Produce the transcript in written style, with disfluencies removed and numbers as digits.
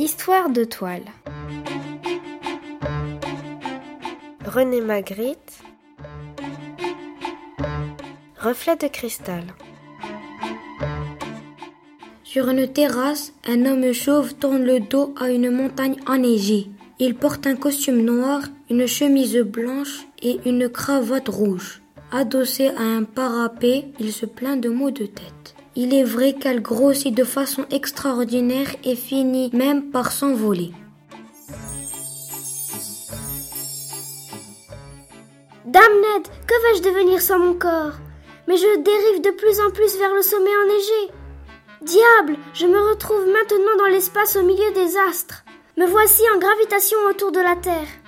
Histoire de toile. René Magritte. Reflet de cristal. Sur une terrasse, un homme chauve tourne le dos à une montagne enneigée. Il porte un costume noir, une chemise blanche et une cravate rouge. Adossé à un parapet, il se plaint de maux de tête. Il est vrai qu'elle grossit de façon extraordinaire et finit même par s'envoler. Dame Ned, que vais-je devenir sans mon corps? Mais je dérive de plus en plus vers le sommet enneigé. Diable, je me retrouve maintenant dans l'espace au milieu des astres. Me voici en gravitation autour de la Terre.